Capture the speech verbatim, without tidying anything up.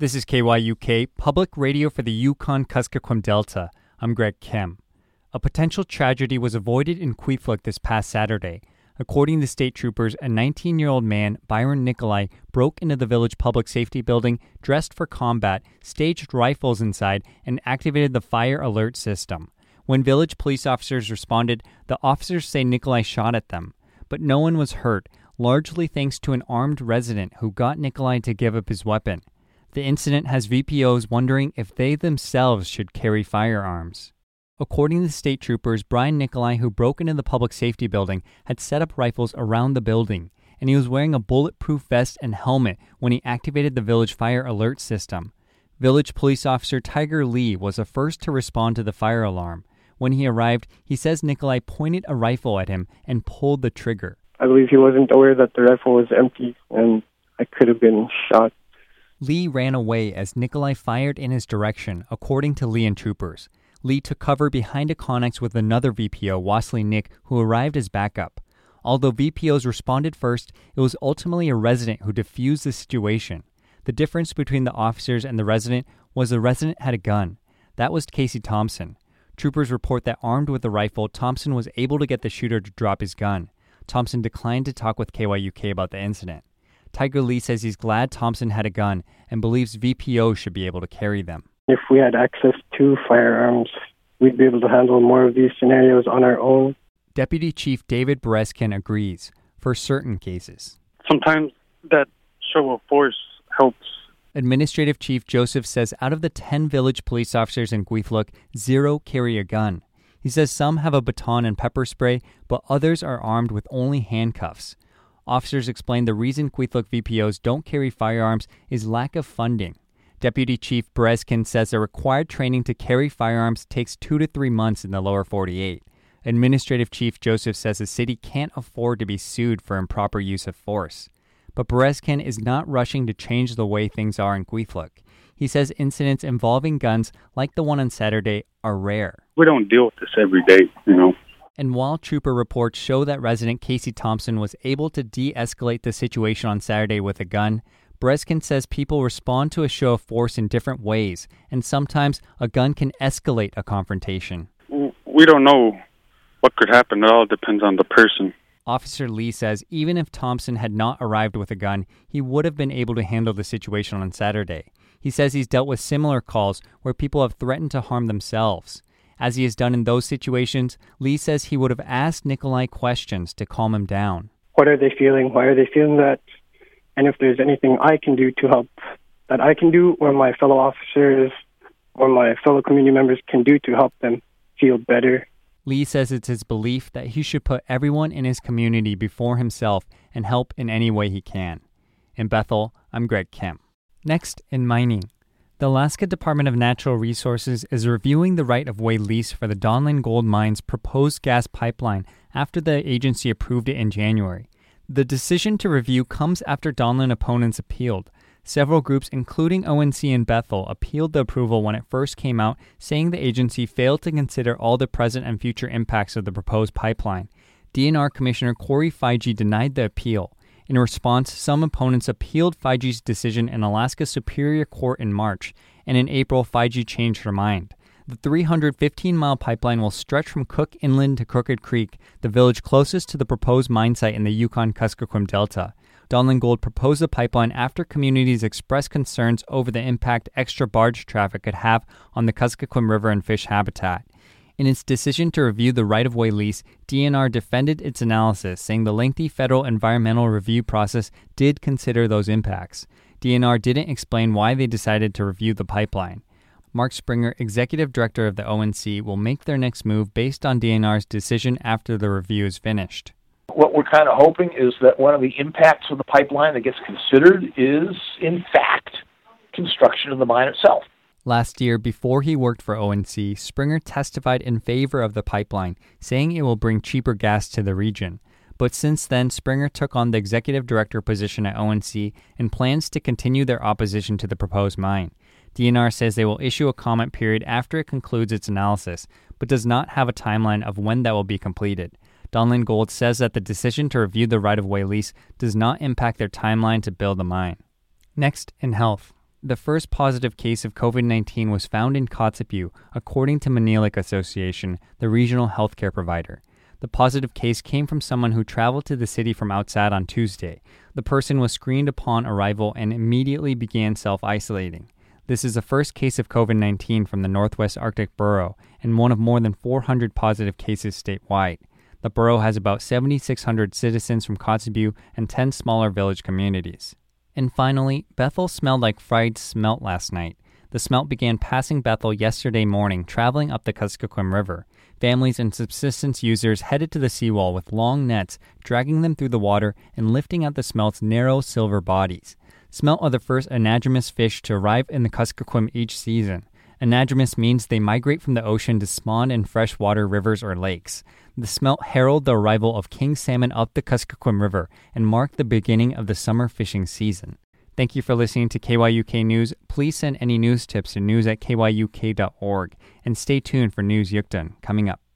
This is K Y U K, public radio for the Yukon-Kuskokwim Delta. I'm Greg Kim. A potential tragedy was avoided in Kwethluk this past Saturday. According to state troopers, a nineteen-year-old man, Byron Nikolai, broke into the village public safety building, dressed for combat, staged rifles inside, and activated the fire alert system. When village police officers responded, the officers say Nikolai shot at them. But no one was hurt, largely thanks to an armed resident who got Nikolai to give up his weapon. The incident has V P Os wondering if they themselves should carry firearms. According to state troopers, Brian Nikolai, who broke into the public safety building, had set up rifles around the building, and he was wearing a bulletproof vest and helmet when he activated the village fire alert system. Village police officer Tiger Lee was the first to respond to the fire alarm. When he arrived, he says Nikolai pointed a rifle at him and pulled the trigger. I believe he wasn't aware that the rifle was empty, and I could have been shot. Lee ran away as Nikolai fired in his direction, according to Lee and troopers. Lee took cover behind a Connex with another V P O, Wasley Nick, who arrived as backup. Although V P Os responded first, it was ultimately a resident who defused the situation. The difference between the officers and the resident was the resident had a gun. That was Casey Thompson. Troopers report that armed with a rifle, Thompson was able to get the shooter to drop his gun. Thompson declined to talk with K Y U K about the incident. Tiger Lee says he's glad Thompson had a gun and believes V P Os should be able to carry them. If we had access to firearms, we'd be able to handle more of these scenarios on our own. Deputy Chief David Bereskin agrees, for certain cases. Sometimes that show of force helps. Administrative Chief Joseph says out of the ten village police officers in Kwethluk, zero carry a gun. He says some have a baton and pepper spray, but others are armed with only handcuffs. Officers explain the reason Kwethluk V P Os don't carry firearms is lack of funding. Deputy Chief Bereskin says the required training to carry firearms takes two to three months in the lower forty-eight. Administrative Chief Joseph says the city can't afford to be sued for improper use of force. But Bereskin is not rushing to change the way things are in Kwethluk. He says incidents involving guns, like the one on Saturday, are rare. We don't deal with this every day, you know. And while trooper reports show that resident Casey Thompson was able to de-escalate the situation on Saturday with a gun, Bereskin says people respond to a show of force in different ways, and sometimes a gun can escalate a confrontation. We don't know what could happen. It all depends on the person. Officer Lee says even if Thompson had not arrived with a gun, he would have been able to handle the situation on Saturday. He says he's dealt with similar calls where people have threatened to harm themselves. As he has done in those situations, Lee says he would have asked Nikolai questions to calm him down. What are they feeling? Why are they feeling that? And if there's anything I can do to help, that I can do, or my fellow officers or my fellow community members can do to help them feel better. Lee says it's his belief that he should put everyone in his community before himself and help in any way he can. In Bethel, I'm Greg Kim. Next, in mining. The Alaska Department of Natural Resources is reviewing the right-of-way lease for the Donlin Gold Mine's proposed gas pipeline after the agency approved it in January. The decision to review comes after Donlin opponents appealed. Several groups, including O N C and Bethel, appealed the approval when it first came out, saying the agency failed to consider all the present and future impacts of the proposed pipeline. D N R Commissioner Corey Feige denied the appeal. In response, some opponents appealed Feige's decision in Alaska Superior Court in March, and in April, Feige changed her mind. The three hundred fifteen mile pipeline will stretch from Cook Inland to Crooked Creek, the village closest to the proposed mine site in the Yukon-Kuskokwim Delta. Donlin Gold proposed the pipeline after communities expressed concerns over the impact extra barge traffic could have on the Kuskokwim River and fish habitat. In its decision to review the right-of-way lease, D N R defended its analysis, saying the lengthy federal environmental review process did consider those impacts. D N R didn't explain why they decided to review the pipeline. Mark Springer, executive director of the O N C, will make their next move based on D N R's decision after the review is finished. What we're kind of hoping is that one of the impacts of the pipeline that gets considered is, in fact, construction of the mine itself. Last year, before he worked for O N C, Springer testified in favor of the pipeline, saying it will bring cheaper gas to the region. But since then, Springer took on the executive director position at O N C and plans to continue their opposition to the proposed mine. D N R says they will issue a comment period after it concludes its analysis, but does not have a timeline of when that will be completed. Donlin Gold says that the decision to review the right-of-way lease does not impact their timeline to build the mine. Next, in health. the first positive case of COVID nineteen was found in Kotzebue, according to Manilik Association, the regional healthcare provider. The positive case came from someone who traveled to the city from outside on Tuesday. The person was screened upon arrival and immediately began self-isolating. This is the first case of COVID nineteen from the Northwest Arctic Borough and one of more than four hundred positive cases statewide. The borough has about seven thousand six hundred citizens from Kotzebue and ten smaller village communities. And finally, Bethel smelled like fried smelt last night. The smelt began passing Bethel yesterday morning, traveling up the Kuskokwim River. Families and subsistence users headed to the seawall with long nets, dragging them through the water and lifting out the smelt's narrow silver bodies. Smelt are the first anadromous fish to arrive in the Kuskokwim each season. Anadromous means they migrate from the ocean to spawn in freshwater rivers or lakes. The smelt herald the arrival of king salmon up the Kuskokwim River and mark the beginning of the summer fishing season. Thank you for listening to K Y U K News. Please send any news tips to news at k y u k dot org and stay tuned for News Yukton coming up.